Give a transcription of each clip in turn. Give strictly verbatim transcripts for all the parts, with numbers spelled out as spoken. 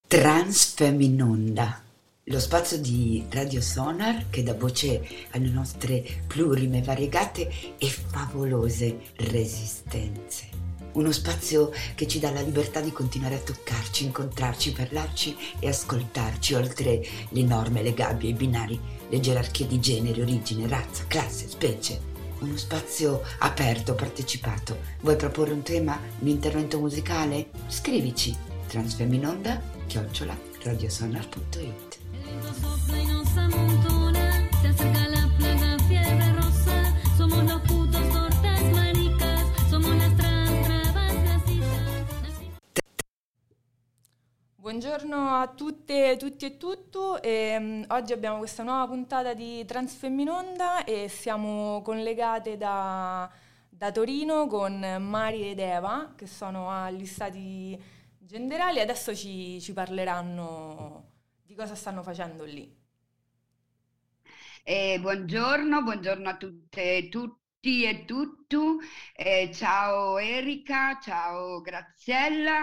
Transfeminonda, lo spazio di Radio Sonar che dà voce alle nostre plurime, variegate e favolose resistenze. Uno spazio che ci dà la libertà di continuare a toccarci, incontrarci, parlarci e ascoltarci, oltre le norme, le gabbie, i binari, le gerarchie di genere, origine, razza, classe, specie. Uno spazio aperto, partecipato. Vuoi proporre un tema, un intervento musicale? Scrivici transfeminonda chiocciola radiosonar punto it. Buongiorno a tutte, tutti e tutto. E, um, oggi abbiamo questa nuova puntata di Transfeminonda e siamo collegate da, da Torino con Mari ed Eva, che sono agli stati generali. Adesso ci, ci parleranno di cosa stanno facendo lì. Eh, buongiorno, buongiorno a tutte e tutti e tutto. Eh, ciao Erika, ciao Graziella.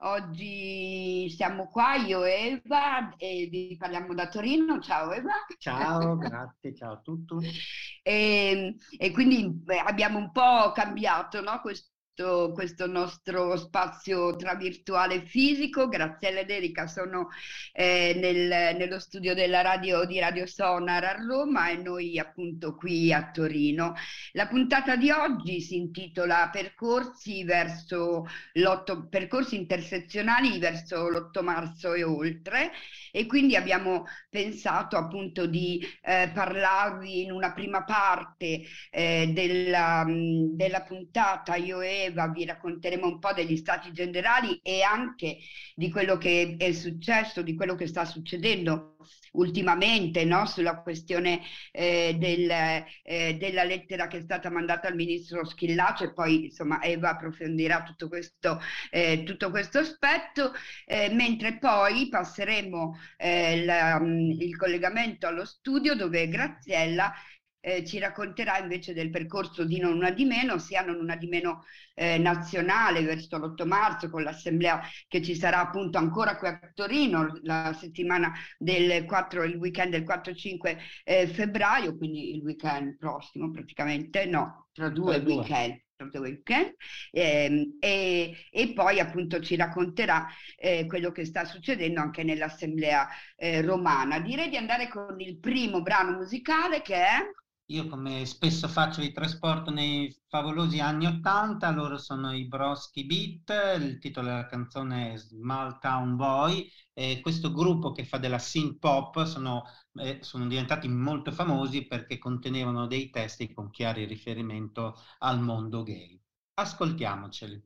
Oggi siamo qua, io e Eva, e vi parliamo da Torino. Ciao Eva. Ciao, grazie, ciao a tutti. E, e quindi beh, abbiamo un po' cambiato, no, questo questo nostro spazio tra virtuale e fisico. Graziella ed Erika sono eh, nel, nello studio della radio di Radio Sonar a Roma e noi appunto qui a Torino. La puntata di oggi si intitola Percorsi verso l'otto percorsi intersezionali verso l'otto marzo e oltre, e quindi abbiamo pensato appunto di eh, parlarvi in una prima parte eh, della, della puntata. Io e Eva vi racconteremo un po' degli stati generali e anche di quello che è successo, di quello che sta succedendo ultimamente, no? Sulla questione eh, del, eh, della lettera che è stata mandata al ministro Schillaci, e poi insomma Eva approfondirà tutto questo, eh, tutto questo aspetto, eh, mentre poi passeremo eh, la, il collegamento allo studio, dove Graziella Eh, ci racconterà invece del percorso di Non Una Di Meno, sia Non Una Di Meno eh, nazionale verso l'otto marzo, con l'assemblea che ci sarà appunto ancora qui a Torino la settimana del quattro, il weekend del quattro cinque eh, febbraio, quindi il weekend prossimo praticamente, no, tra due tra weekend. Due. Weekend, eh, e, e poi appunto ci racconterà eh, quello che sta succedendo anche nell'assemblea eh, romana. Direi di andare con il primo brano musicale, che è... Io, come spesso faccio, vi trasporto nei favolosi anni ottanta. Loro sono i Broski Beat, il titolo della canzone è Small Town Boy, e questo gruppo che fa della synth pop sono, eh, sono diventati molto famosi perché contenevano dei testi con chiari riferimento al mondo gay. Ascoltiamoceli.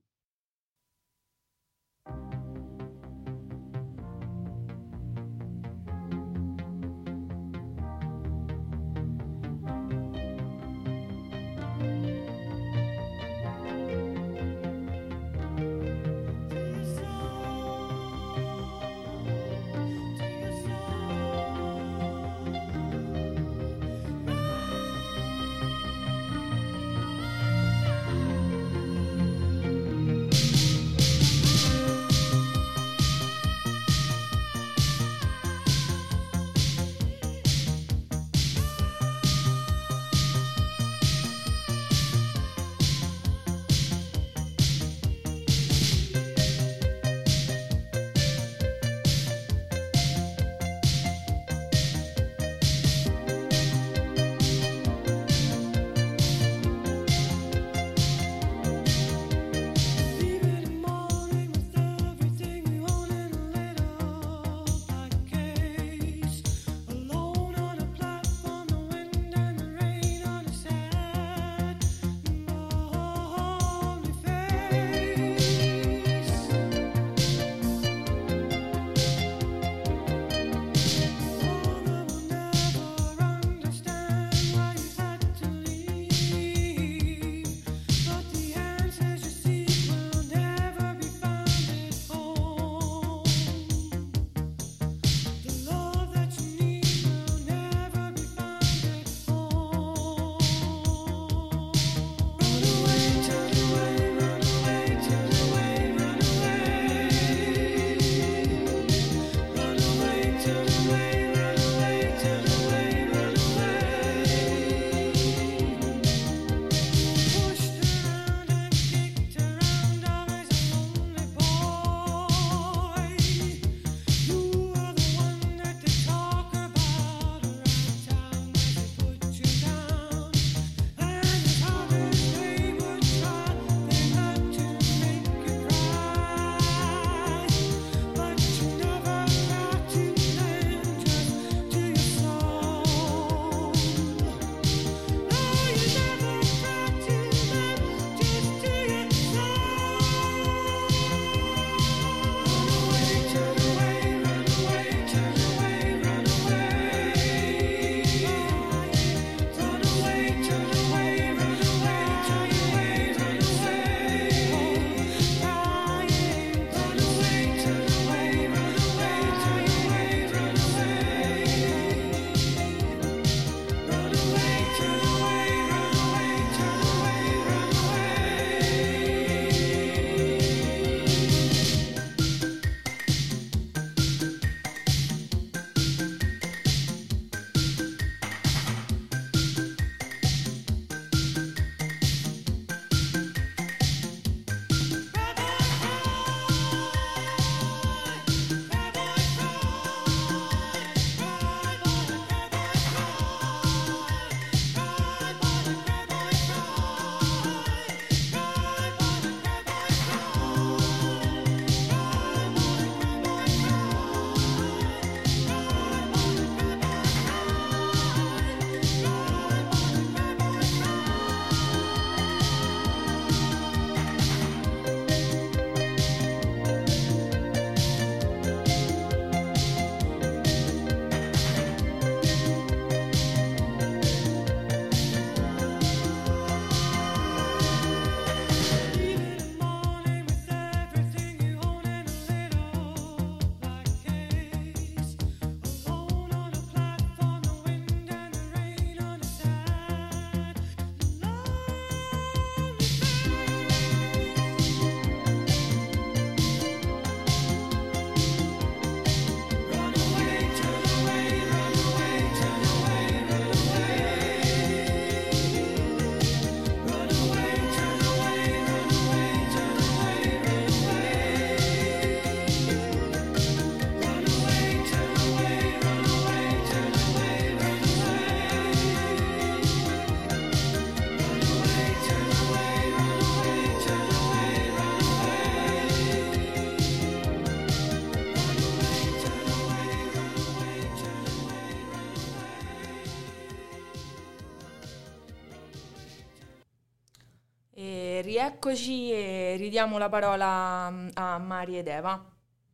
rieccoci e ridiamo la parola mm, a Mari ed Eva.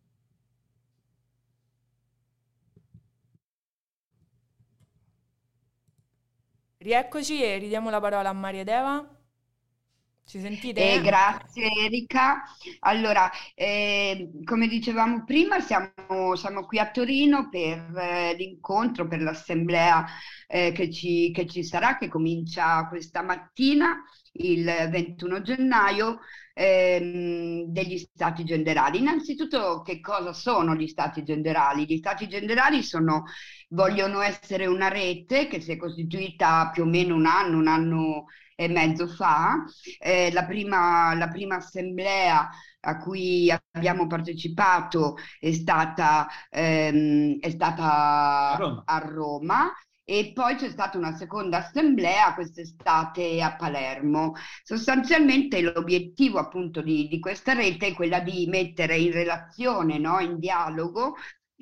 Rieccoci e ridiamo la parola a Mari ed Eva. Ci sentite? Eh, Ok. grazie Erika. Allora, eh, come dicevamo prima, siamo, siamo qui a Torino per eh, l'incontro, per l'assemblea eh, che ci, che ci sarà, che comincia questa mattina, il ventuno gennaio, ehm, degli stati generali. Innanzitutto, che cosa sono gli stati generali? Gli stati generali sono, vogliono essere una rete che si è costituita più o meno un anno, un anno e mezzo fa. Eh, la prima, la prima assemblea a cui abbiamo partecipato è stata, ehm, è A stata Roma. a Roma. E poi c'è stata una seconda assemblea quest'estate a Palermo. Sostanzialmente l'obiettivo appunto di, di questa rete è quella di mettere in relazione, no, in dialogo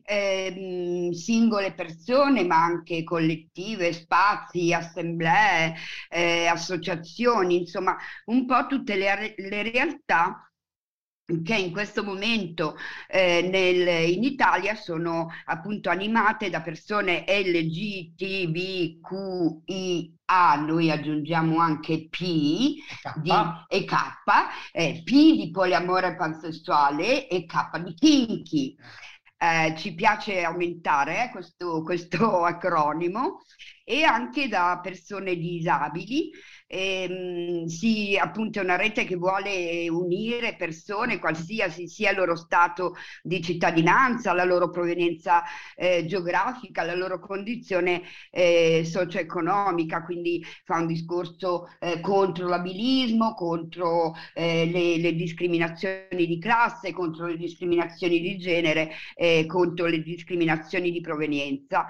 ehm, singole persone, ma anche collettive, spazi, assemblee, eh, associazioni, insomma, un po' tutte le, le realtà che in questo momento eh, nel, in Italia sono appunto animate da persone L G T B Q I A, noi aggiungiamo anche P di, K. e K, eh, P di poliamore pansessuale e K di kinky. Eh, ci piace aumentare eh, questo, questo acronimo, e anche da persone disabili. Ehm, sì, appunto è una rete che vuole unire persone, qualsiasi sia il loro stato di cittadinanza, la loro provenienza eh, geografica, la loro condizione eh, socio-economica, quindi fa un discorso eh, contro l'abilismo, contro eh, le, le discriminazioni di classe, contro le discriminazioni di genere, eh, contro le discriminazioni di provenienza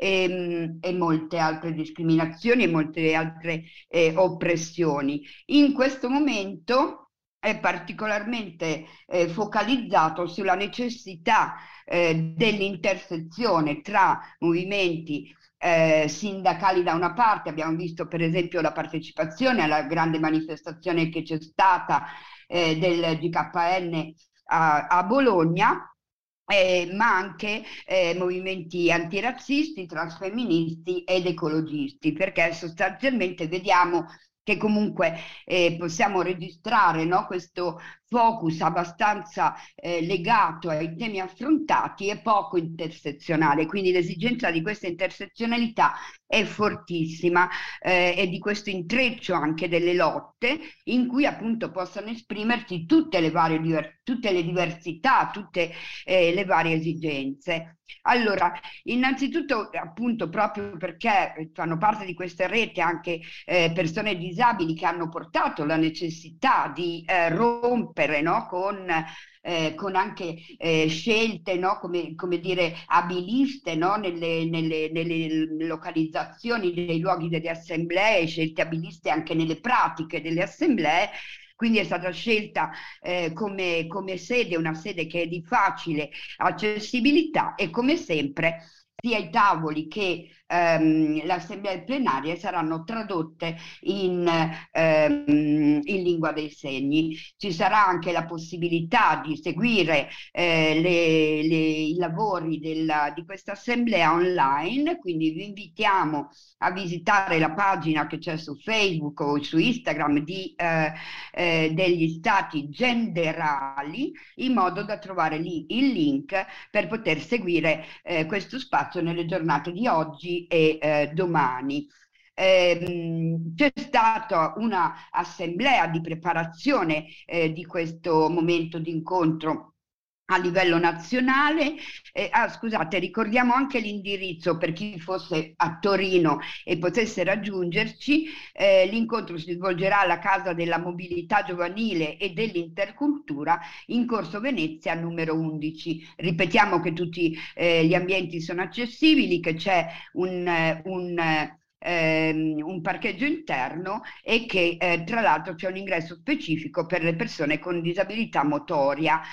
e, e molte altre discriminazioni e molte altre eh, oppressioni. In questo momento è particolarmente eh, focalizzato sulla necessità eh, dell'intersezione tra movimenti eh, sindacali da una parte. Abbiamo visto per esempio la partecipazione alla grande manifestazione che c'è stata eh, del G K N a, a Bologna, Eh, ma anche eh, movimenti antirazzisti, transfemministi ed ecologisti, perché sostanzialmente vediamo che comunque eh, possiamo registrare, no, questo focus abbastanza eh, legato ai temi affrontati e poco intersezionale, quindi l'esigenza di questa intersezionalità è fortissima eh, e di questo intreccio anche delle lotte in cui appunto possano esprimersi tutte le varie diver- tutte le diversità, tutte eh, le varie esigenze. Allora, innanzitutto appunto proprio perché fanno parte di questa rete anche eh, persone disabili che hanno portato la necessità di eh, rompere, no, con Eh, con anche eh, scelte, no, come, come dire, abiliste, no, nelle, nelle, nelle localizzazioni dei luoghi delle assemblee, scelte abiliste anche nelle pratiche delle assemblee. Quindi è stata scelta eh, come, come sede, una sede che è di facile accessibilità, e come sempre sia i tavoli che ehm, le assemblee plenarie saranno tradotte in, ehm, in lingua dei segni. Ci sarà anche la possibilità di seguire eh, le, le, i lavori della, di questa assemblea online, quindi vi invitiamo a visitare la pagina che c'è su Facebook o su Instagram di, eh, eh, degli stati generali, in modo da trovare lì il link per poter seguire eh, questo spazio nelle giornate di oggi e eh, domani. Eh, c'è stata una assemblea di preparazione eh, di questo momento di incontro a livello nazionale. Eh, ah, scusate, ricordiamo anche l'indirizzo per chi fosse a Torino e potesse raggiungerci. Eh, l'incontro si svolgerà alla Casa della Mobilità Giovanile e dell'Intercultura in Corso Venezia numero undici. Ripetiamo che tutti eh, gli ambienti sono accessibili, che c'è un, un ehm, un parcheggio interno e che eh, tra l'altro c'è un ingresso specifico per le persone con disabilità motoria.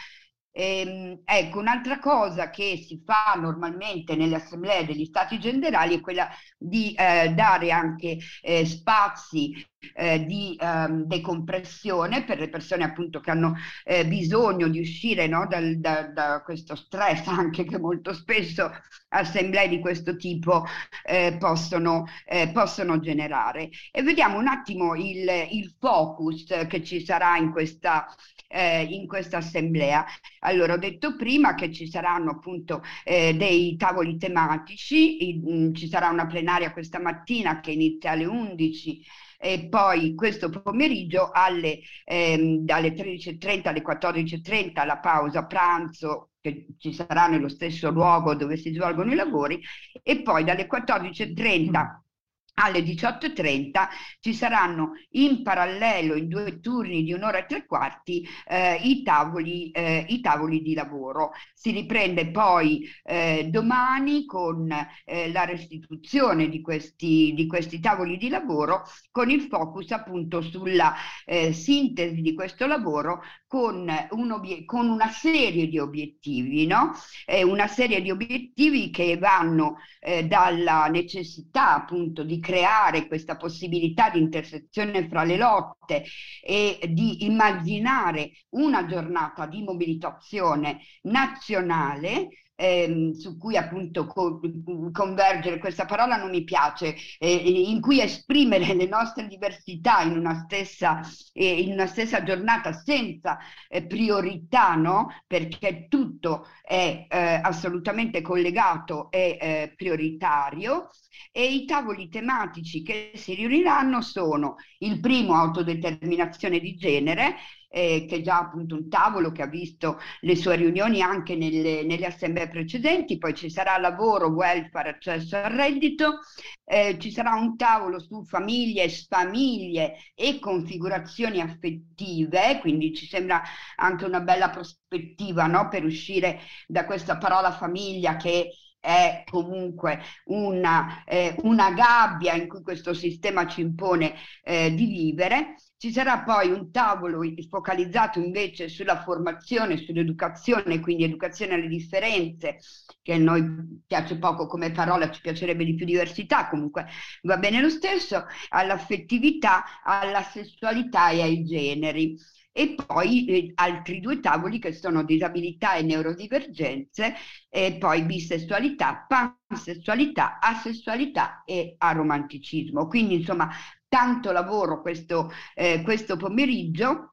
Ehm, ecco, un'altra cosa che si fa normalmente nelle assemblee degli stati generali è quella di eh, dare anche eh, spazi eh, di ehm, decompressione per le persone appunto che hanno eh, bisogno di uscire, no, dal, da, da questo stress anche che molto spesso assemblee di questo tipo eh, possono, eh, possono generare. E vediamo un attimo il, il focus che ci sarà in questa, eh, in questa assemblea. Allora, ho detto prima che ci saranno appunto eh, dei tavoli tematici, i, mh, ci sarà una plenaria questa mattina che inizia alle undici e poi questo pomeriggio alle, ehm, dalle tredici e trenta alle quattordici e trenta la pausa pranzo che ci sarà nello stesso luogo dove si svolgono i lavori, e poi dalle quattordici e trenta alle diciotto e trenta ci saranno in parallelo, in due turni di un'ora e tre quarti, eh, i, tavoli, eh, i tavoli di lavoro. Si riprende poi eh, domani con eh, la restituzione di questi, di questi tavoli di lavoro, con il focus appunto sulla eh, sintesi di questo lavoro con, un con una serie di obiettivi, no? Eh, una serie di obiettivi che vanno eh, dalla necessità appunto di creare questa possibilità di intersezione fra le lotte e di immaginare una giornata di mobilitazione nazionale ehm, su cui appunto co convergere, questa parola non mi piace, eh, in cui esprimere le nostre diversità in una stessa, eh, in una stessa giornata senza eh, priorità, no? Perché tutto è eh, assolutamente collegato e eh, prioritario. E i tavoli tematici che si riuniranno sono il primo, autodeterminazione di genere, eh, che è già appunto un tavolo che ha visto le sue riunioni anche nelle, nelle assemblee precedenti. Poi ci sarà lavoro, welfare, accesso al reddito, eh, ci sarà un tavolo su famiglie, sfamiglie e configurazioni affettive, quindi ci sembra anche una bella prospettiva, no? Per uscire da questa parola famiglia che è comunque una, eh, una gabbia in cui questo sistema ci impone eh, di vivere. Ci sarà poi un tavolo focalizzato invece sulla formazione, sull'educazione, quindi educazione alle differenze, che a noi piace poco come parola, ci piacerebbe di più diversità, comunque va bene lo stesso, all'affettività, alla sessualità e ai generi. E poi eh, altri due tavoli che sono disabilità e neurodivergenze, e poi bisessualità, pansessualità, asessualità e aromanticismo. Quindi insomma tanto lavoro questo, eh, questo pomeriggio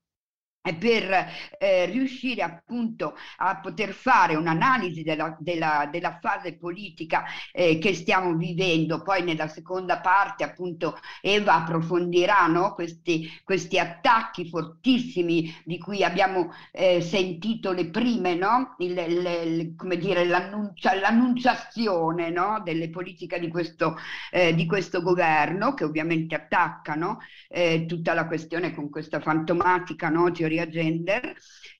per eh, riuscire appunto a poter fare un'analisi della, della, della fase politica eh, che stiamo vivendo. Poi nella seconda parte appunto Eva approfondirà, no? questi, questi attacchi fortissimi di cui abbiamo eh, sentito le prime, no? il, il, il, come dire, l'annunciazione, no? delle politiche di questo, eh, di questo governo, che ovviamente attaccano eh, tutta la questione con questa fantomatica, no? teoria gender,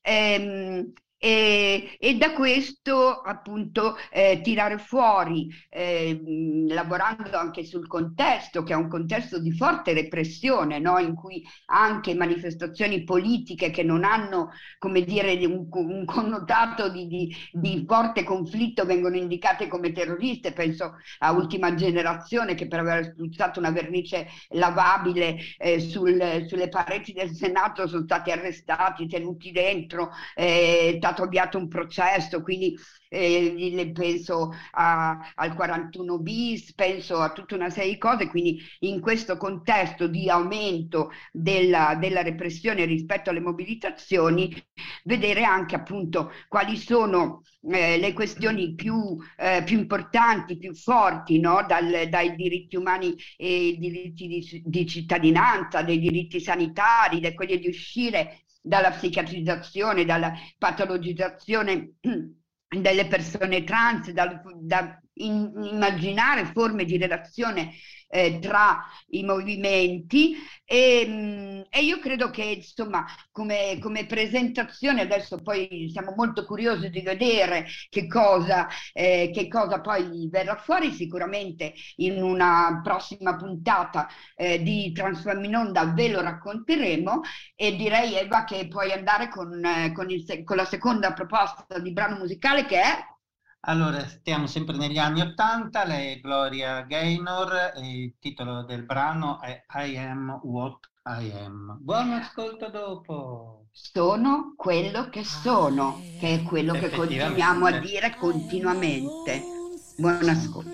ehm, e, e da questo appunto eh, tirare fuori, eh, lavorando anche sul contesto, che è un contesto di forte repressione, no? In cui anche manifestazioni politiche che non hanno, come dire, un, un connotato di, di, di forte conflitto vengono indicate come terroriste. Penso a Ultima Generazione, che per aver spruzzato una vernice lavabile eh, sul, sulle pareti del Senato sono stati arrestati, tenuti dentro, eh, stato avviato un processo, quindi eh, penso a, al quarantuno bis, penso a tutta una serie di cose. Quindi in questo contesto di aumento della, della repressione rispetto alle mobilitazioni, vedere anche appunto quali sono eh, le questioni più, eh, più importanti, più forti, no? Dal, dai diritti umani e i diritti di, di cittadinanza, dei diritti sanitari, da quelli di uscire dalla psichiatrizzazione, dalla patologizzazione delle persone trans, da, da in, immaginare forme di relazione eh, tra i movimenti e, e io credo che insomma come, come presentazione adesso poi siamo molto curiosi di vedere che cosa, eh, che cosa poi verrà fuori. Sicuramente in una prossima puntata eh, di Transfem in Onda ve lo racconteremo, e direi, Eva, che puoi andare con, eh, con, il, con la seconda proposta di brano musicale, che è... Allora, stiamo sempre negli anni Ottanta, lei è Gloria Gaynor e il titolo del brano è I Am What I Am. Buon ascolto dopo! Sono quello che sono, che è quello che continuiamo a dire continuamente. Buon ascolto.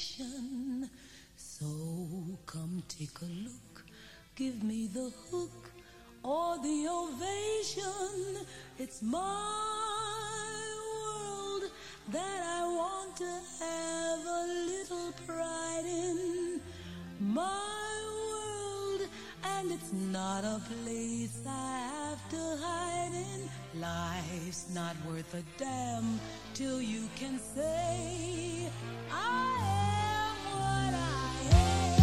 So come take a look, give me the hook or the ovation. It's my world that I want to have a little pride in. My world, and it's not a place I have to hide in. Life's not worth a damn till you can say I am what I am.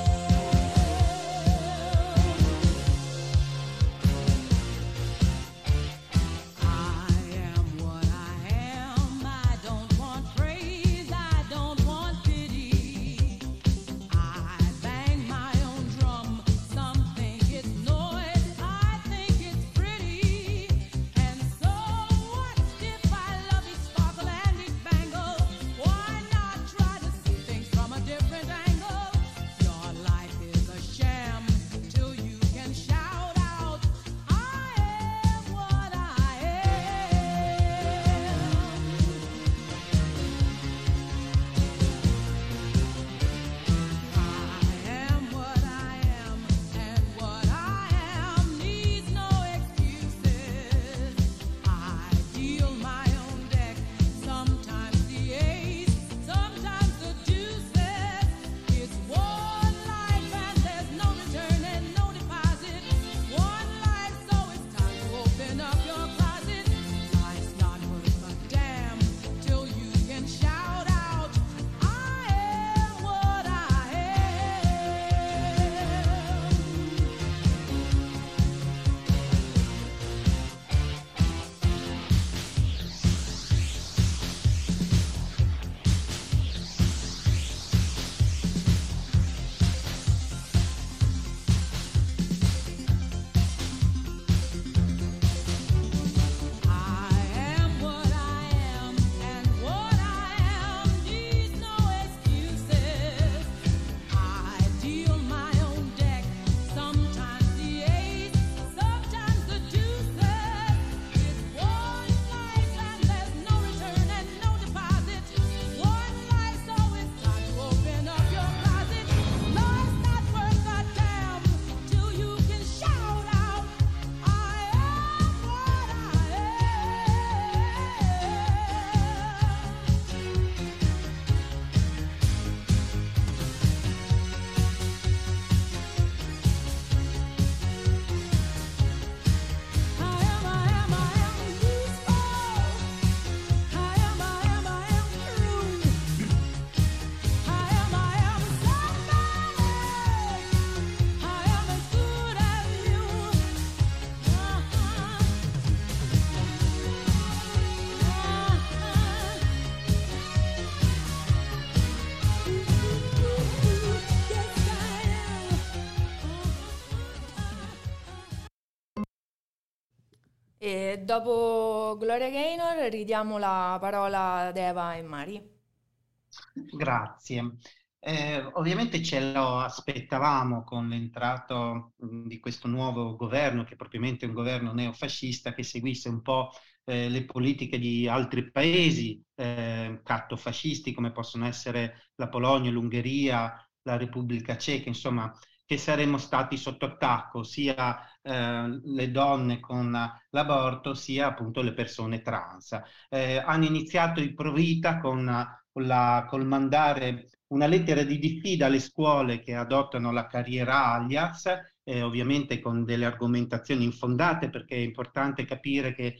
E dopo Gloria Gaynor ridiamo la parola ad Eva e Mari. Grazie. Eh, ovviamente ce lo aspettavamo con l'entrato di questo nuovo governo, che è propriamente un governo neofascista, che seguisse un po' eh, le politiche di altri paesi eh, cattofascisti, come possono essere la Polonia, l'Ungheria, la Repubblica Ceca, insomma, che saremmo stati sotto attacco, sia eh, le donne con l'aborto, sia appunto le persone trans. Eh, hanno iniziato i Provita con, la, col mandare una lettera di diffida alle scuole che adottano la carriera alias, eh, ovviamente con delle argomentazioni infondate, perché è importante capire che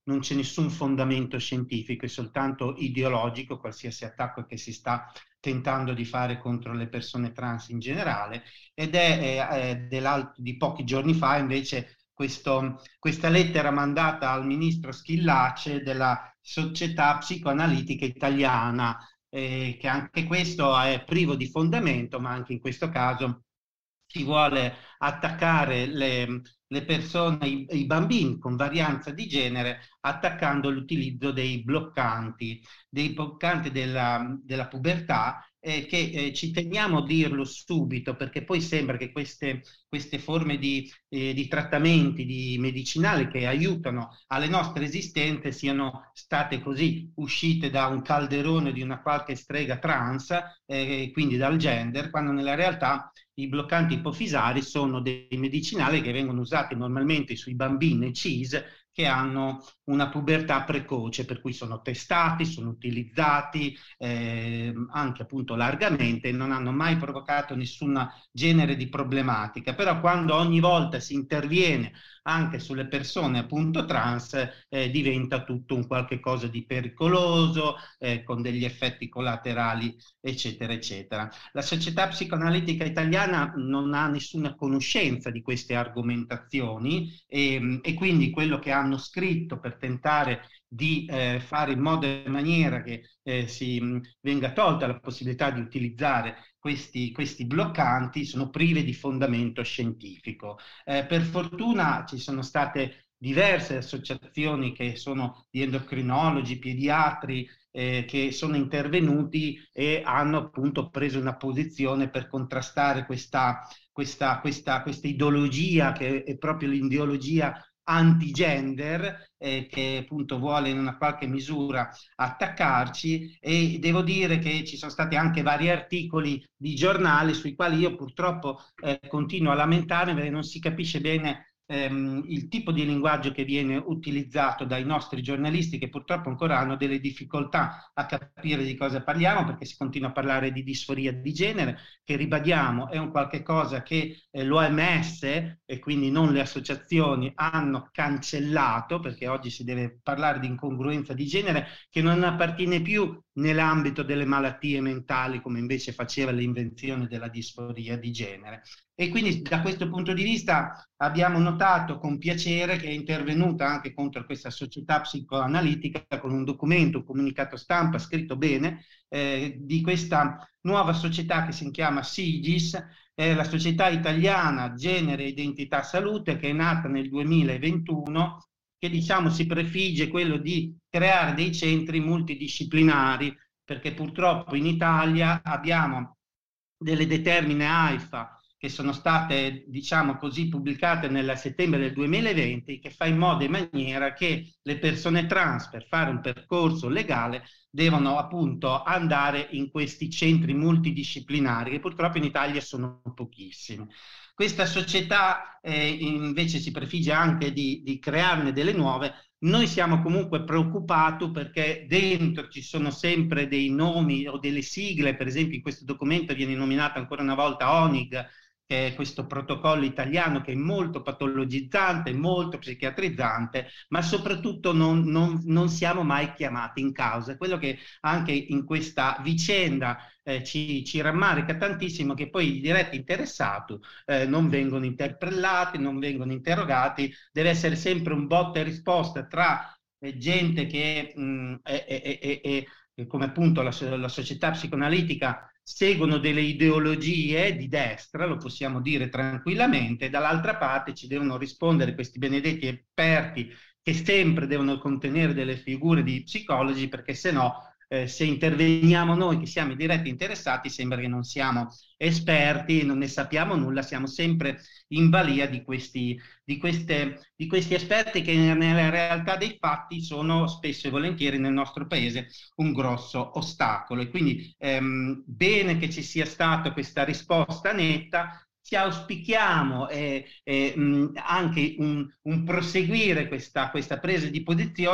non c'è nessun fondamento scientifico, è soltanto ideologico, qualsiasi attacco che si sta tentando di fare contro le persone trans in generale, ed è, è, è di pochi giorni fa invece questo, questa lettera mandata al ministro Schillace della Società Psicoanalitica Italiana, eh, che anche questo è privo di fondamento, ma anche in questo caso si vuole attaccare le, le persone, i, i bambini con varianza di genere, attaccando l'utilizzo dei bloccanti, dei bloccanti della, della pubertà, eh, che eh, ci teniamo a dirlo subito, perché poi sembra che queste, queste forme di, eh, di trattamenti, di medicinali che aiutano alle nostre esistenze siano state così uscite da un calderone di una qualche strega trans, eh, quindi dal gender, quando nella realtà i bloccanti ipofisari sono dei medicinali che vengono usati normalmente sui bambini cis che hanno una pubertà precoce, per cui sono testati, sono utilizzati eh, anche appunto largamente, non hanno mai provocato nessun genere di problematica. Però quando ogni volta si interviene anche sulle persone appunto trans, eh, diventa tutto un qualche cosa di pericoloso, eh, con degli effetti collaterali, eccetera, eccetera. La Società Psicoanalitica Italiana non ha nessuna conoscenza di queste argomentazioni e, e quindi quello che hanno scritto per tentare di eh, fare in modo e maniera che eh, si mh, venga tolta la possibilità di utilizzare questi, questi bloccanti sono prive di fondamento scientifico. Eh, per fortuna ci sono state diverse associazioni che sono di endocrinologi, pediatri, eh, che sono intervenuti e hanno appunto preso una posizione per contrastare questa, questa, questa, questa ideologia che è proprio l'ideologia anti-gender, eh, che appunto vuole in una qualche misura attaccarci, e devo dire che ci sono stati anche vari articoli di giornali sui quali io purtroppo eh, continuo a lamentarmi perché non si capisce bene ehm, il tipo di linguaggio che viene utilizzato dai nostri giornalisti, che purtroppo ancora hanno delle difficoltà a capire di cosa parliamo, perché si continua a parlare di disforia di genere, che ribadiamo è un qualche cosa che eh, l'O M S e quindi non le associazioni hanno cancellato, perché oggi si deve parlare di incongruenza di genere che non appartiene più nell'ambito delle malattie mentali come invece faceva l'invenzione della disforia di genere. E quindi da questo punto di vista abbiamo notato con piacere che è intervenuta anche contro questa società psicoanalitica con un documento, un comunicato stampa scritto bene, eh, di questa nuova società che si chiama SIGIS, è la Società Italiana Genere, Identità, Salute, che è nata nel duemilaventuno, che diciamo si prefigge quello di creare dei centri multidisciplinari, perché purtroppo in Italia abbiamo delle determine AIFA che sono state, diciamo così, pubblicate nel settembre del duemilaventi, che fa in modo e maniera che le persone trans, per fare un percorso legale, devono appunto andare in questi centri multidisciplinari, che purtroppo in Italia sono pochissimi. Questa società eh, invece si prefigge anche di, di crearne delle nuove. Noi siamo comunque preoccupati perché dentro ci sono sempre dei nomi o delle sigle, per esempio in questo documento viene nominata ancora una volta O N I G, che è questo protocollo italiano che è molto patologizzante, molto psichiatrizzante, ma soprattutto non, non, non siamo mai chiamati in causa. Quello che anche in questa vicenda eh, ci, ci rammarica tantissimo, che poi i diretti interessati eh, non vengono interpellati, non vengono interrogati, deve essere sempre un botta e risposta tra eh, gente che mh, è, è, è, è, è, come appunto la, la società psicoanalitica seguono delle ideologie di destra, lo possiamo dire tranquillamente, e dall'altra parte ci devono rispondere questi benedetti esperti che sempre devono contenere delle figure di psicologi, perché se no, eh, se interveniamo noi che siamo i diretti interessati, sembra che non siamo esperti, non ne sappiamo nulla, siamo sempre in balia di questi, di queste, di questi esperti che nella realtà dei fatti sono spesso e volentieri nel nostro paese un grosso ostacolo. E quindi ehm, bene che ci sia stata questa risposta netta. Ci auspichiamo eh, eh, mh, anche un, un proseguire questa, questa presa di posizione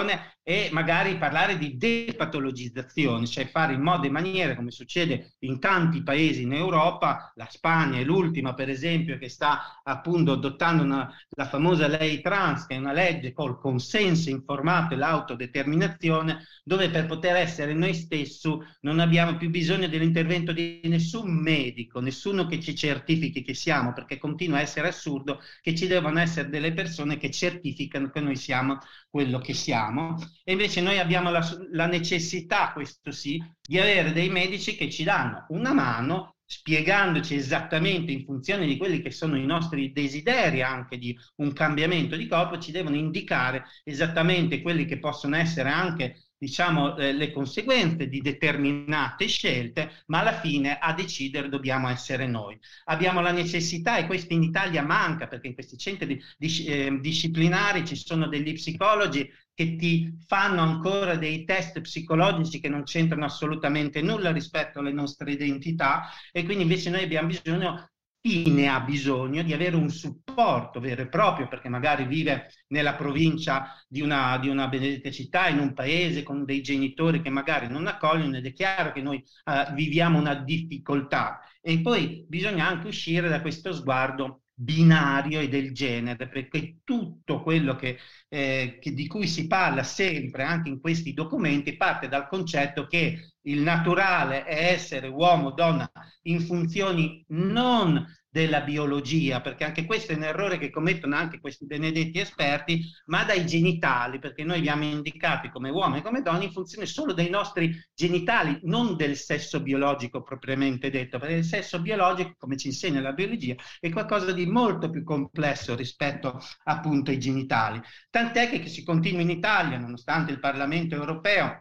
e magari parlare di depatologizzazione, cioè fare in modo e maniera, come succede in tanti paesi in Europa, la Spagna è l'ultima per esempio che sta appunto adottando una, la famosa lei trans, che è una legge col consenso informato e l'autodeterminazione, dove per poter essere noi stessi non abbiamo più bisogno dell'intervento di nessun medico, nessuno che ci certifichi che siamo, perché continua a essere assurdo che ci devono essere delle persone che certificano che noi siamo quello che siamo. E invece noi abbiamo la, la necessità, questo sì, di avere dei medici che ci danno una mano spiegandoci esattamente in funzione di quelli che sono i nostri desideri anche di un cambiamento di corpo, ci devono indicare esattamente quelli che possono essere anche diciamo eh, le conseguenze di determinate scelte, ma alla fine a decidere dobbiamo essere noi. Abbiamo la necessità, e questo in Italia manca, perché in questi centri di, di, eh, disciplinari ci sono degli psicologi che ti fanno ancora dei test psicologici che non c'entrano assolutamente nulla rispetto alle nostre identità, e quindi invece noi abbiamo bisogno, chi ne ha bisogno, di avere un supporto vero e proprio, perché magari vive nella provincia di una, di una benedetta città, in un paese con dei genitori che magari non accogliono, ed è chiaro che noi uh, viviamo una difficoltà. E poi bisogna anche uscire da questo sguardo binario e del genere, perché tutto quello che, eh, che di cui si parla sempre anche in questi documenti parte dal concetto che il naturale è essere uomo o donna in funzioni non della biologia, perché anche questo è un errore che commettono anche questi benedetti esperti, ma dai genitali, perché noi abbiamo indicati come uomo e come donna in funzione solo dei nostri genitali, non del sesso biologico propriamente detto, perché il sesso biologico, come ci insegna la biologia, è qualcosa di molto più complesso rispetto appunto ai genitali. Tant'è che si continua in Italia, nonostante il Parlamento europeo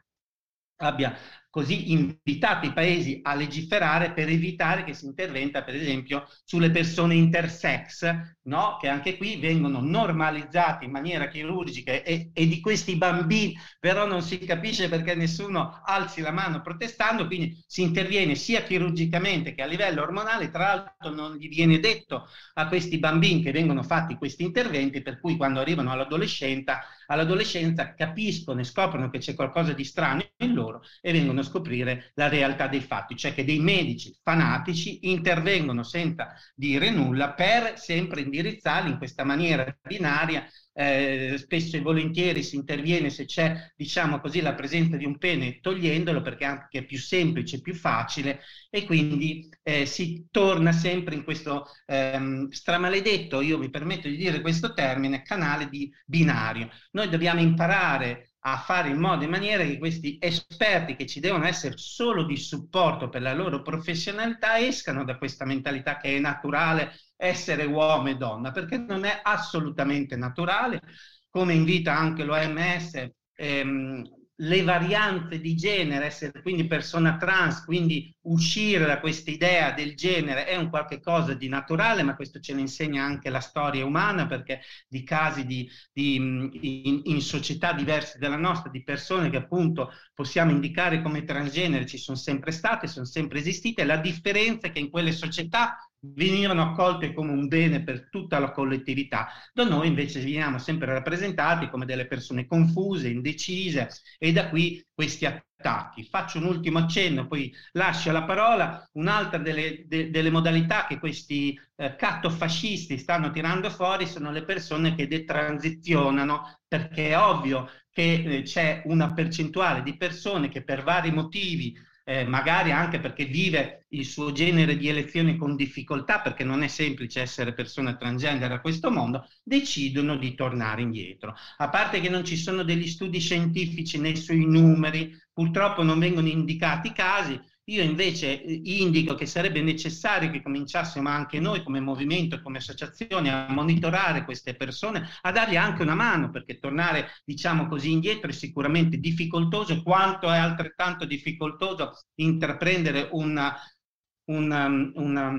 abbia così invitato i paesi a legiferare per evitare che si interventa per esempio sulle persone intersex, no? Che anche qui vengono normalizzati in maniera chirurgica, e, e di questi bambini però non si capisce perché nessuno alzi la mano protestando, quindi si interviene sia chirurgicamente che a livello ormonale. Tra l'altro non gli viene detto a questi bambini che vengono fatti questi interventi, per cui quando arrivano all'adolescenza all'adolescenza capiscono e scoprono che c'è qualcosa di strano in loro e vengono a scoprire la realtà dei fatti, cioè che dei medici fanatici intervengono senza dire nulla per sempre indirizzarli in questa maniera binaria. Eh, spesso e volentieri si interviene se c'è, diciamo così, la presenza di un pene togliendolo, perché anche è più semplice, più facile, e quindi eh, si torna sempre in questo ehm, stramaledetto, io mi permetto di dire questo termine, canale di binario. Noi dobbiamo imparare a fare in modo e maniera che questi esperti, che ci devono essere solo di supporto per la loro professionalità, escano da questa mentalità che è naturale essere uomo e donna, perché non è assolutamente naturale, come invita anche l'O M S, ehm, le varianze di genere, essere quindi persona trans, quindi uscire da questa idea del genere è un qualche cosa di naturale, ma questo ce lo insegna anche la storia umana, perché di casi di, di, in, in società diverse dalla nostra, di persone che appunto possiamo indicare come transgenere, ci sono sempre state, sono sempre esistite. La differenza è che in quelle società venivano accolte come un bene per tutta la collettività. Da noi invece veniamo sempre rappresentati come delle persone confuse, indecise, e da qui questi attacchi. Faccio un ultimo accenno, poi lascio la parola. Un'altra delle, de, delle modalità che questi eh, cattofascisti stanno tirando fuori sono le persone che detransizionano, perché è ovvio che eh, c'è una percentuale di persone che per vari motivi, Eh, magari anche perché vive il suo genere di elezione con difficoltà, perché non è semplice essere persona transgender a questo mondo, decidono di tornare indietro. A parte che non ci sono degli studi scientifici né sui numeri, purtroppo non vengono indicati i casi. Io invece indico che sarebbe necessario che cominciassimo anche noi come movimento, come associazione, a monitorare queste persone, a dargli anche una mano, perché tornare, diciamo così, indietro è sicuramente difficoltoso, quanto è altrettanto difficoltoso intraprendere una, una, una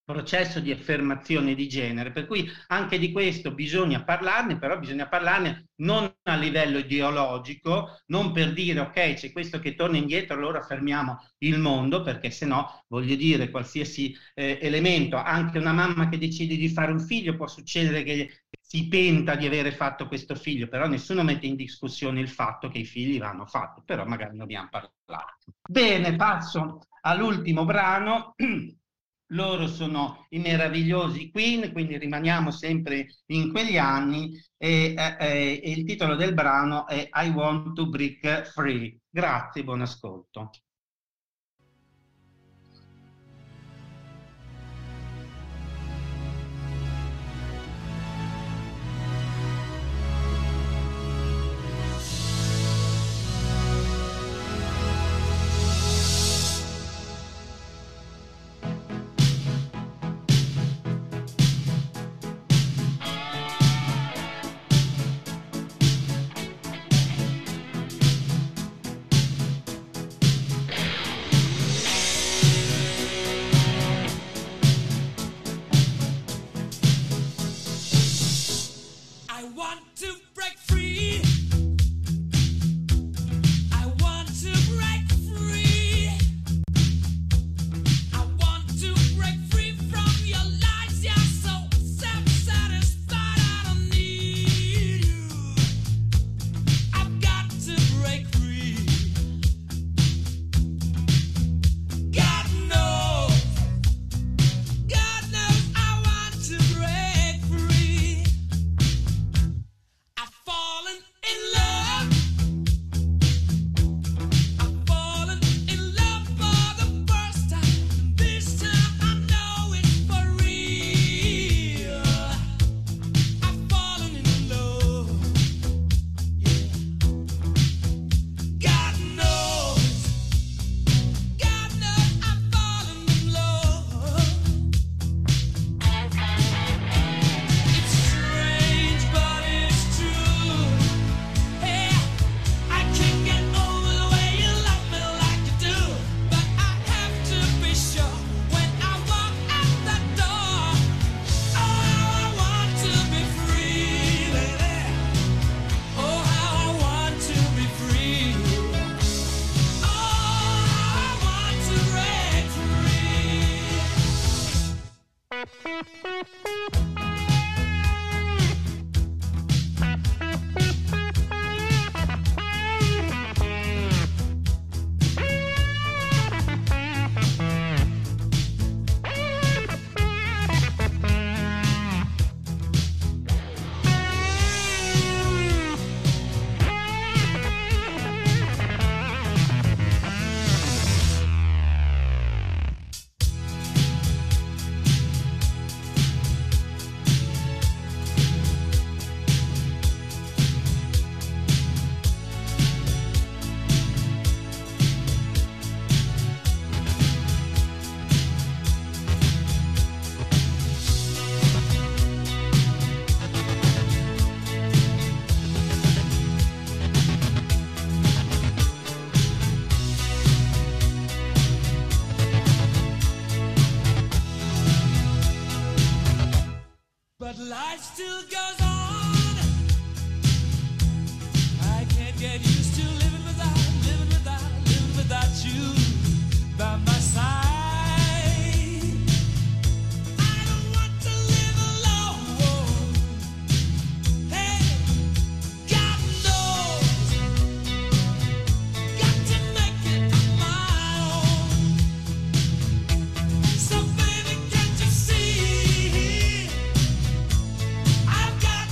processo di affermazione di genere, per cui anche di questo bisogna parlarne, però bisogna parlarne non a livello ideologico, non per dire ok, c'è questo che torna indietro, allora fermiamo il mondo, perché se no, voglio dire, qualsiasi eh, elemento, anche una mamma che decide di fare un figlio, può succedere che si penta di avere fatto questo figlio, però nessuno mette in discussione il fatto che i figli vanno fatti, però magari ne abbiamo parlato. Bene, passo all'ultimo brano. Loro sono i meravigliosi Queen, quindi rimaniamo sempre in quegli anni e, eh, e il titolo del brano è I Want to Break Free. Grazie, buon ascolto. life still goes on. I can't get used to living without, living without, living without you by my side. I don't want to live alone. Hey, God knows, got to make it my own. So baby, can't you see? I've got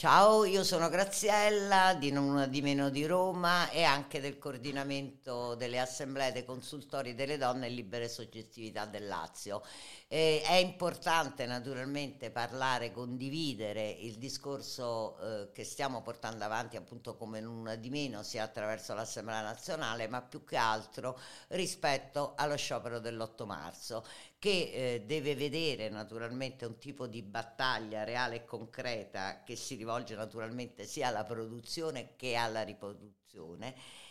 Ciao, io sono Graziella di Non Una di Meno di Roma e anche del coordinamento delle assemblee dei consultori delle donne e libere soggettività del Lazio. Eh, è importante naturalmente parlare, condividere il discorso eh, che stiamo portando avanti appunto come Non Una di Meno, sia attraverso l'Assemblea Nazionale, ma più che altro rispetto allo sciopero dell'otto marzo, che eh, deve vedere naturalmente un tipo di battaglia reale e concreta che si rivolge naturalmente sia alla produzione che alla riproduzione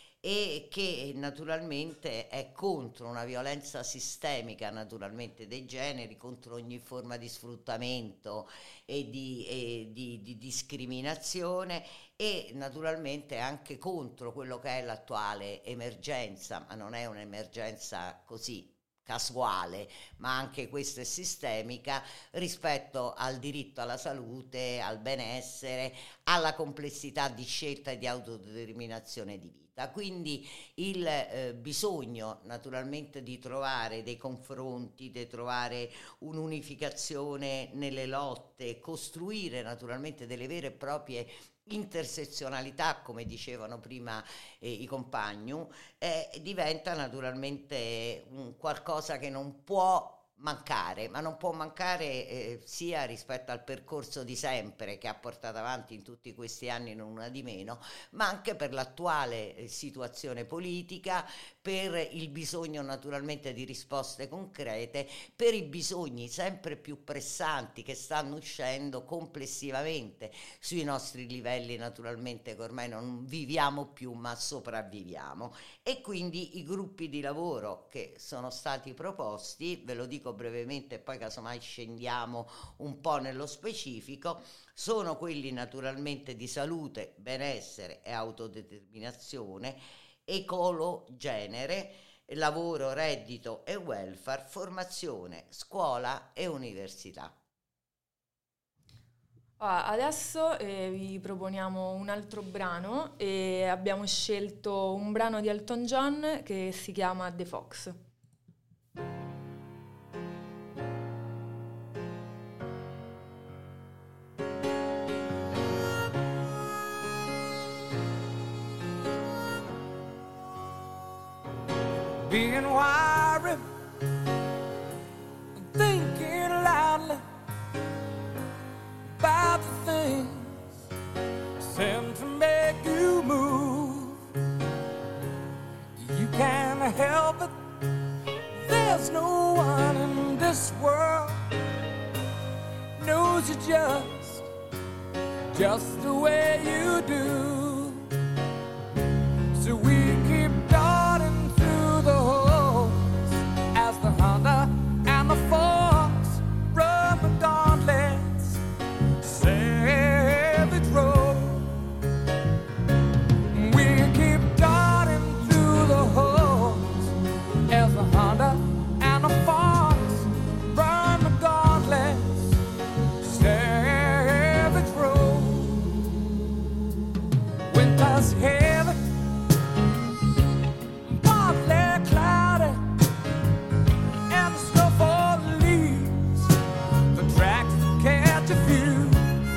e che naturalmente è contro una violenza sistemica naturalmente dei generi, contro ogni forma di sfruttamento e di, e di, di discriminazione e naturalmente anche contro quello che è l'attuale emergenza, ma non è un'emergenza così casuale, ma anche questa è sistemica rispetto al diritto alla salute, al benessere, alla complessità di scelta e di autodeterminazione di vita. Quindi il eh, bisogno naturalmente di trovare dei confronti, di trovare un'unificazione nelle lotte, costruire naturalmente delle vere e proprie intersezionalità, come dicevano prima eh, i compagni, eh, diventa naturalmente un qualcosa che non può mancare, ma non può mancare eh, sia rispetto al percorso di sempre che ha portato avanti in tutti questi anni Non Una di Meno, ma anche per l'attuale eh, situazione politica, per il bisogno naturalmente di risposte concrete, per i bisogni sempre più pressanti che stanno uscendo complessivamente sui nostri livelli naturalmente che ormai non viviamo più ma sopravviviamo. E quindi i gruppi di lavoro che sono stati proposti, ve lo dico brevemente e poi casomai scendiamo un po' nello specifico, sono quelli naturalmente di salute, benessere e autodeterminazione, ecolo, genere, lavoro, reddito e welfare, formazione, scuola e università. Ah, adesso eh, vi proponiamo un altro brano e abbiamo scelto un brano di Elton John che si chiama The Fox. Being wiry, thinking loudly about the things sent to make you move. You can't help it, there's no one in this world knows you just, just the way you do. So we keep darting through the holes as the hunter and the fox run the gauntlets, savage road. We keep darting through the holes as the hunter and the fox run the gauntlets, savage road. Winter's heavy, partly cloudy, and the snowfall leaves the tracks that catch a few.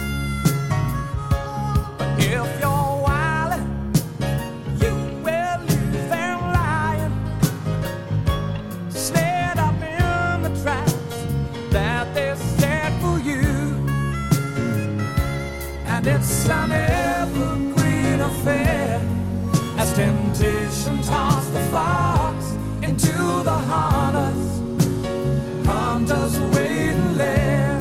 But if you're wily, you will lose them lying, snare up in the traps that they set for you. And it's an evergreen affair as temptation taunts the fox into the harness, hunter's waiting lair.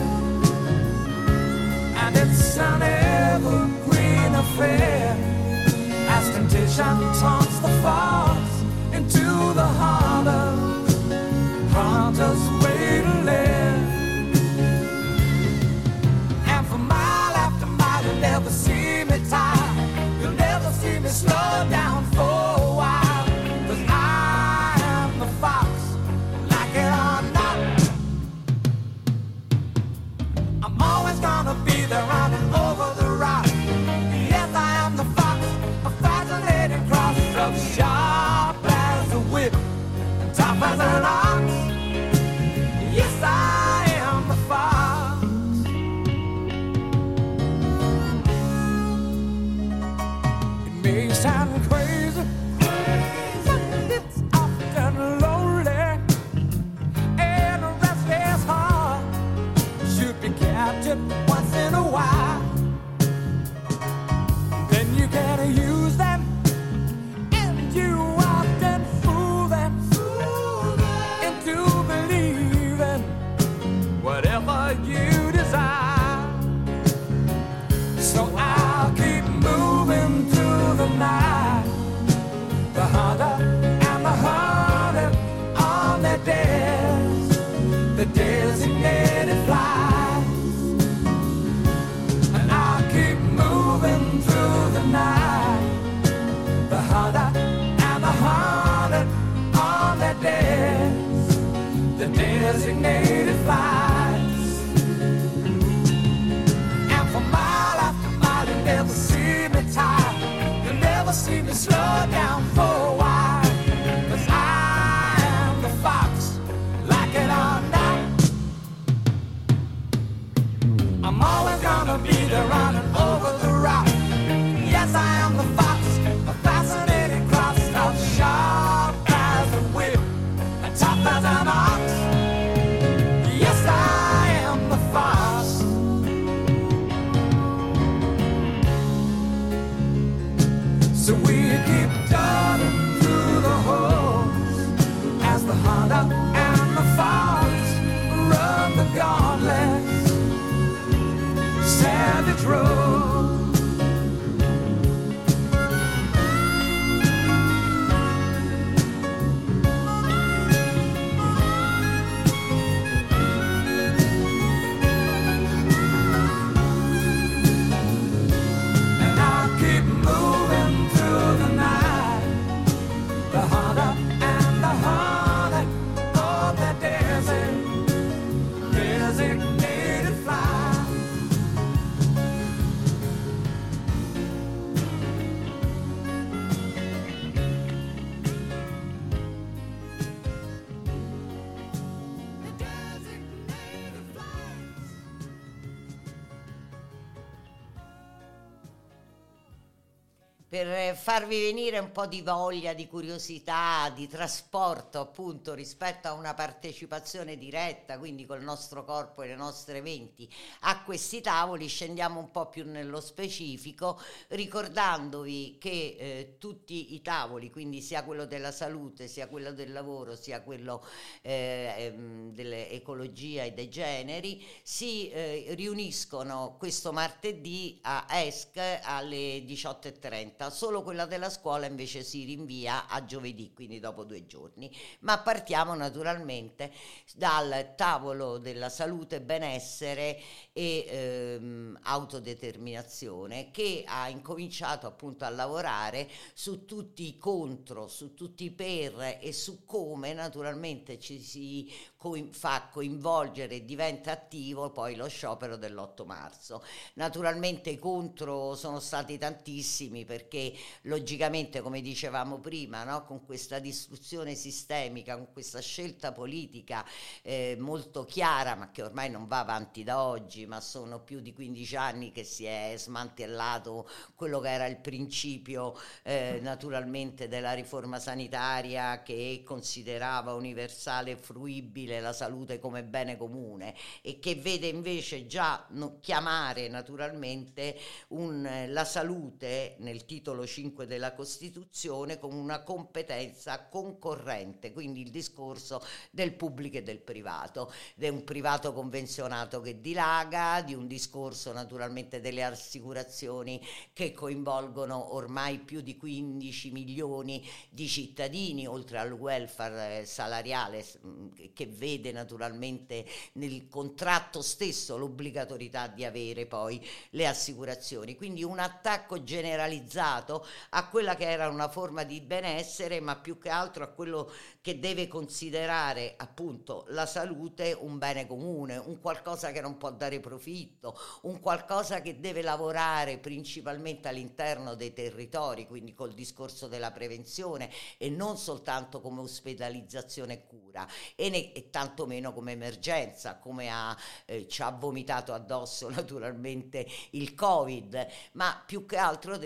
And it's an evergreen affair as temptation taunts the fox into the harness, hunter's waiting lair. And for mile after mile you'll never see me tired, you'll never see me slow down for a while, 'cause I am the fox, like it or not. I'm always gonna be there running over the rock. Yes, I am the fox, a fascinating cross of sharp as a whip and tough as an ox. Yes, I am the fox. may sound crazy, but it's often lonely, and a restless heart should be captured once in a while. Then you can use them, and you often fool them into believing whatever you desire. So I'll keep moving through the night, the hunter and the hunted on their days, the designated flights. And I'll keep moving through the night, the hunter and the hunted on their days, the designated flights. And for mile after mile, you never see me tired, you never see me slow down for a while. 'Cause I am the fox, like it or not. I'm always gonna be there running over the rock. Yes, I am the fox, a fascinating cross of sharp as a whip and tough as an ox. Yes, I am the fox. So we keep turning through the holes as the hunter and the fox run the gauntlet, Savage Road. And I'll keep moving through the night, the hunter and the hunted on the desert, designated flight. Per farvi venire un po' di voglia, di curiosità, di trasporto appunto rispetto a una partecipazione diretta, quindi col nostro corpo e le nostre menti a questi tavoli, scendiamo un po' più nello specifico, ricordandovi che eh, tutti i tavoli, quindi sia quello della salute, sia quello del lavoro, sia quello eh, ehm, dell'ecologia e dei generi, si eh, riuniscono questo martedì a E S C alle diciotto e trenta. Solo quella della scuola invece si rinvia a giovedì, quindi dopo due giorni. Ma partiamo naturalmente dal tavolo della salute, benessere e ehm, autodeterminazione, che ha incominciato appunto a lavorare su tutti i contro, su tutti i per e su come naturalmente ci si co- fa coinvolgere e diventa attivo poi lo sciopero dell'otto marzo. Naturalmente i contro sono stati tantissimi, perché logicamente, come dicevamo prima, no, con questa distruzione sistemica, con questa scelta politica eh, molto chiara, ma che ormai non va avanti da oggi, ma sono più di quindici anni che si è smantellato quello che era il principio eh, naturalmente della riforma sanitaria, che considerava universale e fruibile la salute come bene comune, e che vede invece già no, chiamare naturalmente un, la salute nel titolo cinque della Costituzione come una competenza concorrente, quindi il discorso del pubblico e del privato, ed è un privato convenzionato che dilaga, di un discorso naturalmente delle assicurazioni che coinvolgono ormai più di quindici milioni di cittadini, oltre al welfare salariale che vede naturalmente nel contratto stesso l'obbligatorietà di avere poi le assicurazioni, quindi un attacco generalizzato a quella che era una forma di benessere, ma più che altro a quello che deve considerare appunto la salute un bene comune, un qualcosa che non può dare profitto, un qualcosa che deve lavorare principalmente all'interno dei territori, quindi col discorso della prevenzione e non soltanto come ospedalizzazione e cura, e, ne, e tantomeno come emergenza, come ha, eh, ci ha vomitato addosso naturalmente il Covid, ma più che altro deve vedere una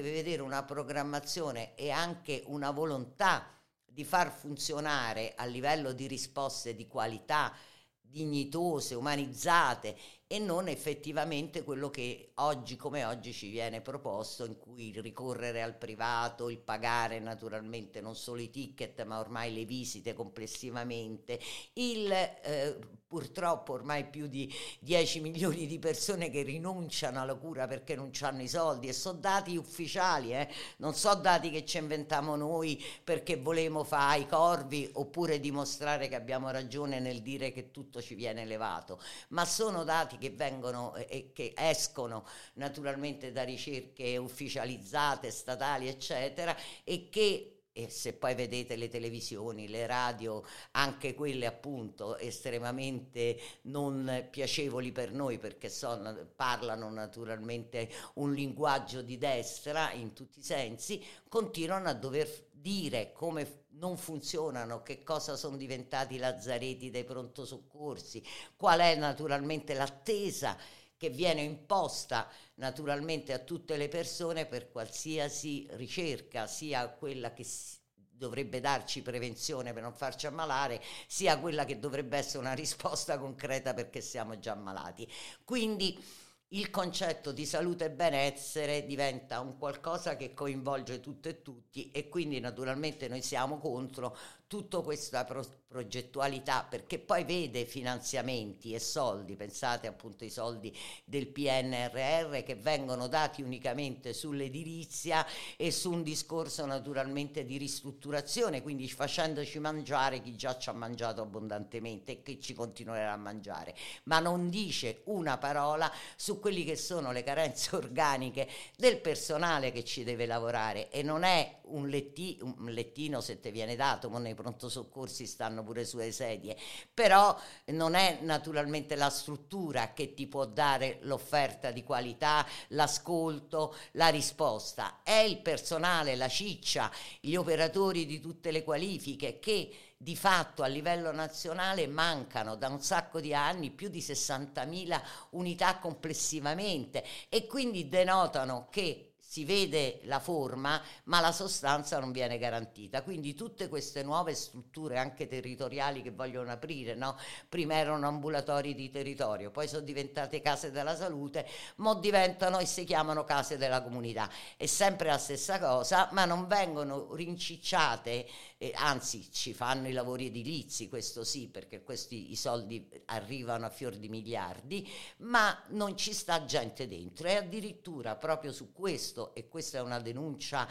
una programmazione e anche una volontà di far funzionare a livello di risposte di qualità, dignitose, umanizzate, e non effettivamente quello che oggi come oggi ci viene proposto, in cui ricorrere al privato, il pagare naturalmente non solo i ticket ma ormai le visite complessivamente, il eh, purtroppo ormai più di dieci milioni di persone che rinunciano alla cura perché non hanno i soldi, e sono dati ufficiali, eh? Non so dati che ci inventiamo noi perché volemo fare i corvi oppure dimostrare che abbiamo ragione nel dire che tutto ci viene elevato, ma sono dati che vengono e eh, che escono naturalmente da ricerche ufficializzate, statali, eccetera, e che, e se poi vedete le televisioni, le radio, anche quelle appunto estremamente non piacevoli per noi, perché sono, parlano naturalmente un linguaggio di destra in tutti i sensi, continuano a dover dire come non funzionano, che cosa sono diventati i lazzareti dei pronto soccorsi, qual è naturalmente l'attesa che viene imposta naturalmente a tutte le persone per qualsiasi ricerca, sia quella che si dovrebbe darci prevenzione per non farci ammalare, sia quella che dovrebbe essere una risposta concreta perché siamo già ammalati. Quindi il concetto di salute e benessere diventa un qualcosa che coinvolge tutto e tutti, e quindi naturalmente noi siamo contro tutta questa pro- progettualità, perché poi vede finanziamenti e soldi, pensate appunto ai soldi del P N R R che vengono dati unicamente sull'edilizia e su un discorso naturalmente di ristrutturazione, quindi facendoci mangiare chi già ci ha mangiato abbondantemente e che ci continuerà a mangiare, ma non dice una parola su quelli che sono le carenze organiche del personale che ci deve lavorare. E non è un, letti, un lettino se te viene dato, ma nei pronto soccorsi stanno pure sulle sedie, però non è naturalmente la struttura che ti può dare l'offerta di qualità, l'ascolto, la risposta, è il personale, la ciccia, gli operatori di tutte le qualifiche che di fatto a livello nazionale mancano da un sacco di anni, più di sessantamila unità complessivamente, e quindi denotano che si vede la forma ma la sostanza non viene garantita. Quindi tutte queste nuove strutture anche territoriali che vogliono aprire, no? Prima erano ambulatori di territorio, poi sono diventate case della salute, mo diventano e si chiamano case della comunità, è sempre la stessa cosa, ma non vengono rincicciate, eh, anzi ci fanno i lavori edilizi, questo sì, perché questi i soldi arrivano a fior di miliardi, ma non ci sta gente dentro. E addirittura proprio su questo, e questa è una denuncia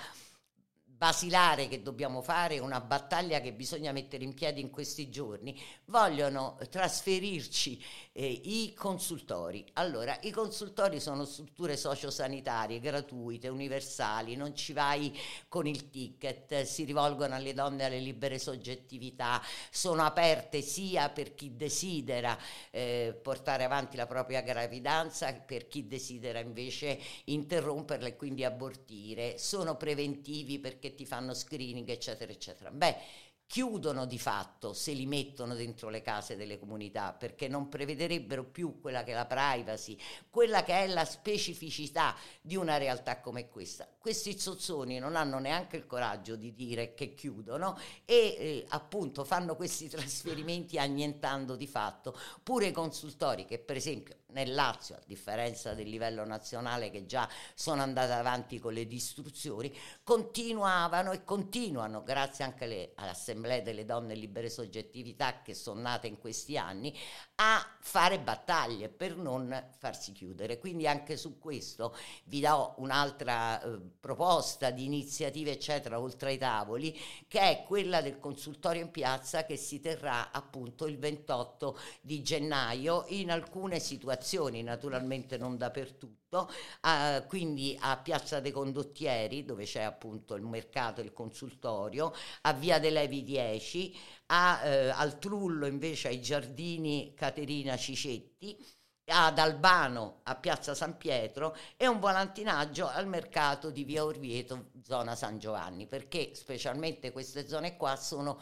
basilare che dobbiamo fare, una battaglia che bisogna mettere in piedi in questi giorni, vogliono trasferirci eh, i consultori. Allora, i consultori sono strutture sociosanitarie gratuite, universali, non ci vai con il ticket, si rivolgono alle donne alle libere soggettività, sono aperte sia per chi desidera eh, portare avanti la propria gravidanza, per chi desidera invece interromperla e quindi abortire, sono preventivi perché ti fanno screening eccetera eccetera. Beh, chiudono di fatto se li mettono dentro le case delle comunità, perché non prevederebbero più quella che è la privacy, quella che è la specificità di una realtà come questa. Questi zozzoni non hanno neanche il coraggio di dire che chiudono e eh, appunto fanno questi trasferimenti annientando di fatto pure i consultori che per esempio nel Lazio, a differenza del livello nazionale che già sono andate avanti con le distruzioni, continuavano e continuano, grazie anche alle, all'Assemblea delle Donne Libere Soggettività che sono nate in questi anni, a fare battaglie per non farsi chiudere. Quindi anche su questo vi do un'altra eh, proposta di iniziative eccetera oltre ai tavoli, che è quella del consultorio in piazza che si terrà appunto il ventotto di gennaio in alcune situazioni, naturalmente non dappertutto, eh, quindi a Piazza dei Condottieri dove c'è appunto il mercato e il consultorio, a Via dei Levi dieci, a, eh, al Trullo invece ai Giardini Caterina Cicetti, ad Albano a Piazza San Pietro e un volantinaggio al mercato di Via Orvieto, zona San Giovanni, perché specialmente queste zone qua sono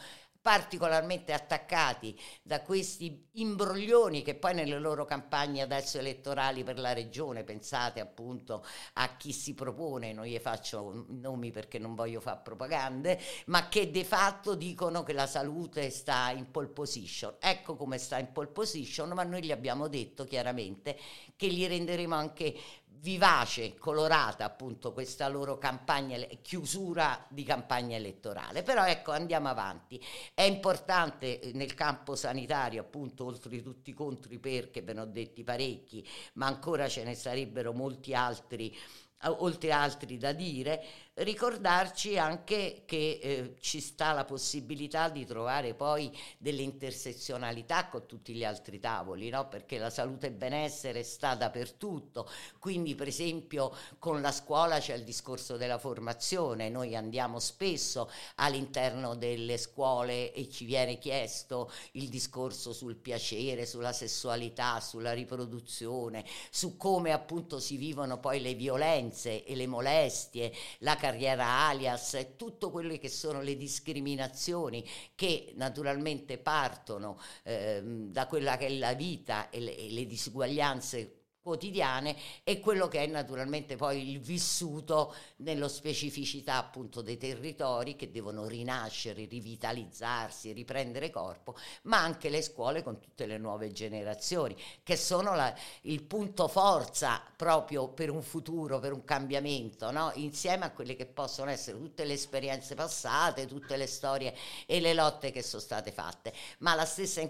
particolarmente attaccati da questi imbroglioni che poi nelle loro campagne adesso elettorali per la regione, pensate appunto a chi si propone, non gli faccio nomi perché non voglio fare propagande, ma che di fatto dicono che la salute sta in pole position. Ecco come sta in pole position, ma noi gli abbiamo detto chiaramente che gli renderemo anche vivace, colorata appunto questa loro campagna, chiusura di campagna elettorale. Però ecco, andiamo avanti. È importante nel campo sanitario, appunto, oltre tutti i contri, perché ve ne ho detti parecchi, ma ancora ce ne sarebbero molti altri, oltre altri da dire, ricordarci anche che eh, ci sta la possibilità di trovare poi delle intersezionalità con tutti gli altri tavoli, no? Perché la salute e benessere sta dappertutto, quindi per esempio con la scuola c'è il discorso della formazione, noi andiamo spesso all'interno delle scuole e ci viene chiesto il discorso sul piacere, sulla sessualità, sulla riproduzione, su come appunto si vivono poi le violenze e le molestie, la carriera alias e tutto quello che sono le discriminazioni che naturalmente partono eh, da quella che è la vita e le, e le disuguaglianze quotidiane e quello che è naturalmente poi il vissuto nello specificità appunto dei territori che devono rinascere, rivitalizzarsi, riprendere corpo, ma anche le scuole con tutte le nuove generazioni che sono la, il punto forza proprio per un futuro, per un cambiamento, no? Insieme a quelle che possono essere tutte le esperienze passate, tutte le storie e le lotte che sono state fatte, ma la stessa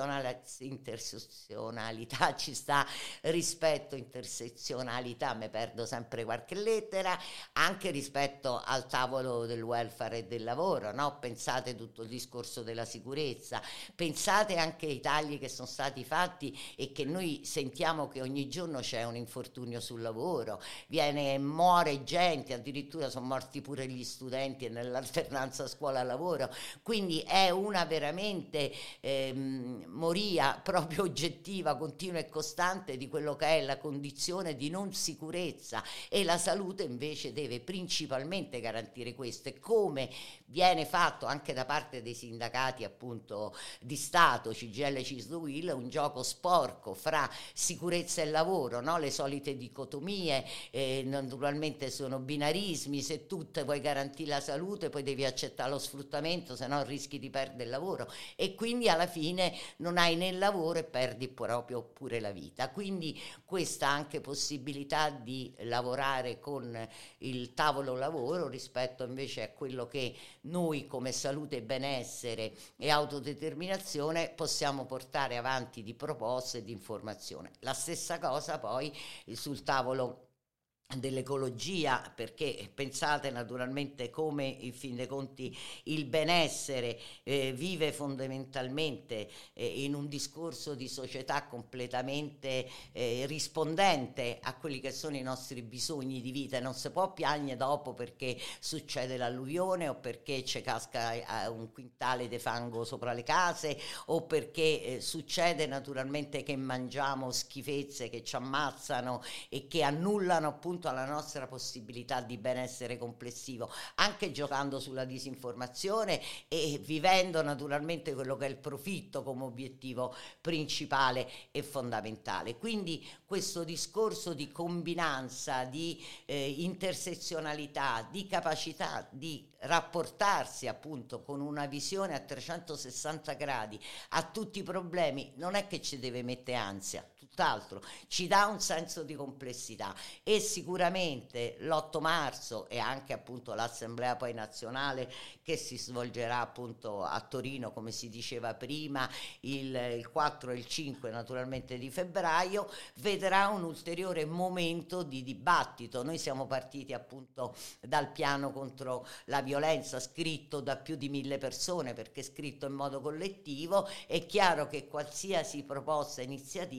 intersezionalità ci sta rispetto intersezionalità, mi perdo sempre qualche lettera, anche rispetto al tavolo del welfare e del lavoro, no? Pensate tutto il discorso della sicurezza, pensate anche ai tagli che sono stati fatti e che noi sentiamo che ogni giorno c'è un infortunio sul lavoro, viene, muore gente, addirittura sono morti pure gli studenti nell'alternanza scuola-lavoro, quindi è una veramente ehm, moria proprio oggettiva, continua e costante di quello che è la condizione di non sicurezza, e la salute invece deve principalmente garantire questo, e come viene fatto anche da parte dei sindacati appunto di Stato, C G I L, C I S D, U I L, un gioco sporco fra sicurezza e lavoro, no? Le solite dicotomie, eh, naturalmente sono binarismi, se tu te vuoi garantire la salute poi devi accettare lo sfruttamento, se no rischi di perdere il lavoro, e quindi alla fine non hai né il lavoro e perdi proprio pure la vita. Quindi questa anche possibilità di lavorare con il tavolo lavoro rispetto invece a quello che noi come salute e benessere e autodeterminazione possiamo portare avanti di proposte e di informazione. La stessa cosa poi sul tavolo dell'ecologia, perché pensate naturalmente come in fin dei conti il benessere eh, vive fondamentalmente eh, in un discorso di società completamente eh, rispondente a quelli che sono i nostri bisogni di vita. Non si può piagnere dopo perché succede l'alluvione o perché ci casca eh, un quintale di fango sopra le case o perché eh, succede naturalmente che mangiamo schifezze che ci ammazzano e che annullano appunto alla nostra possibilità di benessere complessivo, anche giocando sulla disinformazione e vivendo naturalmente quello che è il profitto come obiettivo principale e fondamentale. Quindi questo discorso di combinanza, di eh, intersezionalità, di capacità di rapportarsi appunto con una visione a trecentosessanta gradi a tutti i problemi non è che ci deve mettere ansia, tutt'altro, ci dà un senso di complessità. E sicuramente l'otto marzo e anche appunto l'assemblea poi nazionale che si svolgerà appunto a Torino, come si diceva prima, il, il quattro e il cinque naturalmente di febbraio, vedrà un ulteriore momento di dibattito. Noi siamo partiti appunto dal piano contro la violenza scritto da più di mille persone, perché scritto in modo collettivo. È chiaro che qualsiasi proposta, iniziativa deve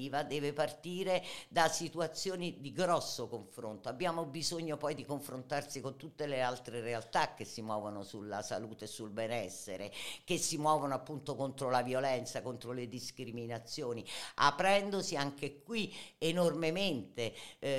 deve partire da situazioni di grosso confronto. Abbiamo bisogno poi di confrontarsi con tutte le altre realtà che si muovono sulla salute e sul benessere, che si muovono appunto contro la violenza, contro le discriminazioni, aprendosi anche qui enormemente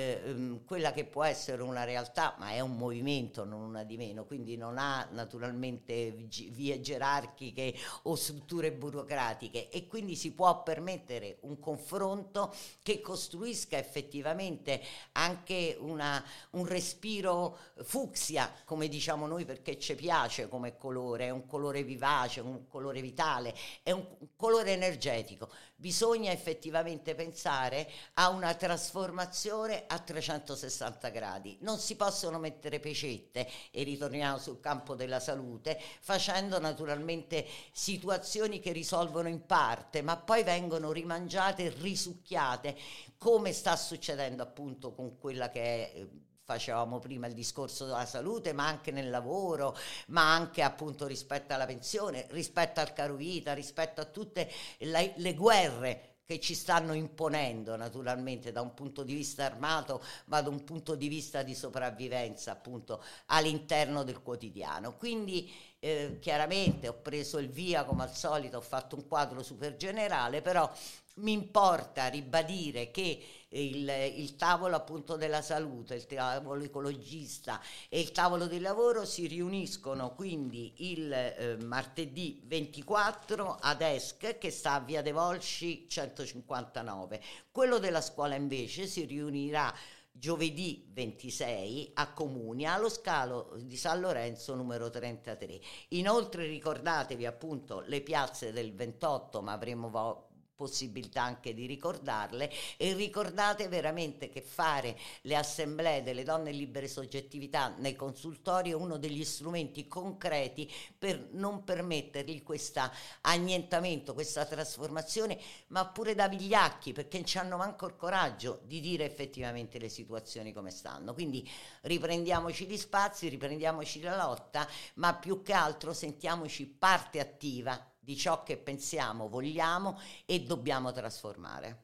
eh, quella che può essere una realtà, ma è un movimento, non una di meno, quindi non ha naturalmente vie gerarchiche o strutture burocratiche, e quindi si può permettere un confronto che costruisca effettivamente anche una, un respiro fucsia, come diciamo noi, perché ci piace come colore, è un colore vivace, un colore vitale, è un colore energetico. Bisogna effettivamente pensare a una trasformazione a trecentosessanta gradi. Non si possono mettere pecette, e ritorniamo sul campo della salute, facendo naturalmente situazioni che risolvono in parte, ma poi vengono rimangiate e risucchiate, come sta succedendo appunto con quella che è... Facevamo prima il discorso della salute, ma anche nel lavoro, ma anche appunto rispetto alla pensione, rispetto al caro vita, rispetto a tutte le, le guerre che ci stanno imponendo naturalmente da un punto di vista armato, ma da un punto di vista di sopravvivenza appunto all'interno del quotidiano. Quindi eh, chiaramente ho preso il via come al solito, ho fatto un quadro super generale, però mi importa ribadire che il, il tavolo appunto della salute, il tavolo ecologista e il tavolo del lavoro si riuniscono quindi il eh, martedì ventiquattro ad E S C, che sta a via De Volsci centocinquantanove. Quello della scuola invece si riunirà giovedì ventisei a Comunia, allo scalo di San Lorenzo numero trentatré. Inoltre ricordatevi appunto le piazze del ventotto, ma avremo vo- possibilità anche di ricordarle, e ricordate veramente che fare le assemblee delle donne libere soggettività nei consultori è uno degli strumenti concreti per non permettergli questo annientamento, questa trasformazione, ma pure da vigliacchi, perché non ci hanno manco il coraggio di dire effettivamente le situazioni come stanno. Quindi riprendiamoci gli spazi, riprendiamoci la lotta, ma più che altro sentiamoci parte attiva di ciò che pensiamo, vogliamo e dobbiamo trasformare.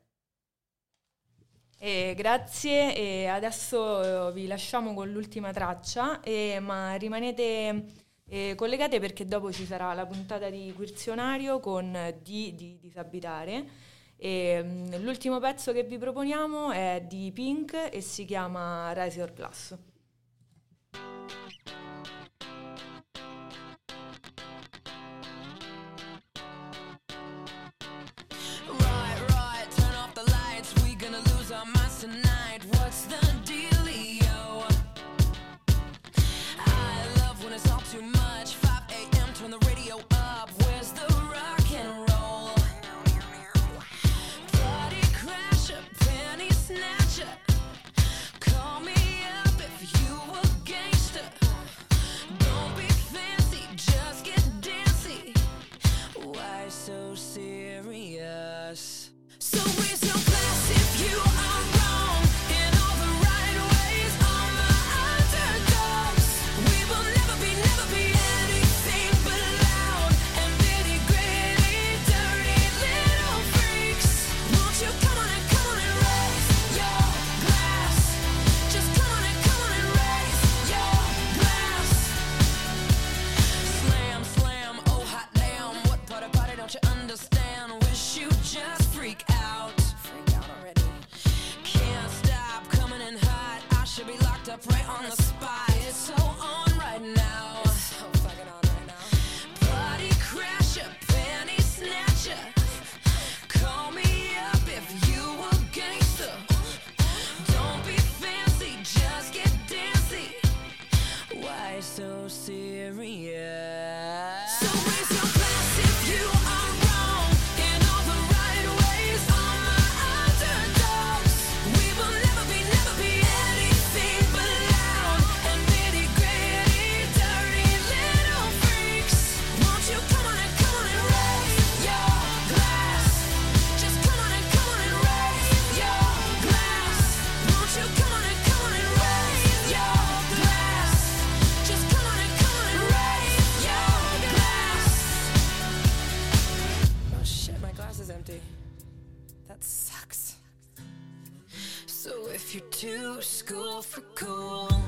E grazie, e adesso vi lasciamo con l'ultima traccia, e, ma rimanete eh, collegate, perché dopo ci sarà la puntata di Quizionario con D di Disabitare. E, um, l'ultimo pezzo che vi proponiamo è di Pink e si chiama Raise Your Glass. Tonight, what's the dealio? I love when it's all too much. five a.m. turn the radio up. Where's the rock and roll? Party crasher, penny snatcher. Call me up if you a gangster. Don't be fancy, just get dancy. Why so serious? So raise your glass if you are wrong in all the right ways. All my underdogs, we will never be, never be anything but loud and nitty gritty, dirty little freaks. Won't you come on and come on and raise your glass? Just come on and come on and raise your glass. Slam, slam, oh hot damn, what part of party don't you understand? Wish you just freak out. Freak out already. Can't stop coming in hot. I should be locked up right on the spot. It's so on right now. It's so fucking on right now. Party crasher, penny snatcher. Call me up if you a gangster. Don't be fancy, just get dancy. Why so serious? So raise your glass if you are wrong in all the right ways. All my underdogs, we will never be, never be anything but loud and nitty gritty, dirty little freaks. Won't you come on and come on and raise your glass? Just come on and come on and raise your glass. Won't you come on and come on and raise your glass? Just come on and come on and raise to school for cool.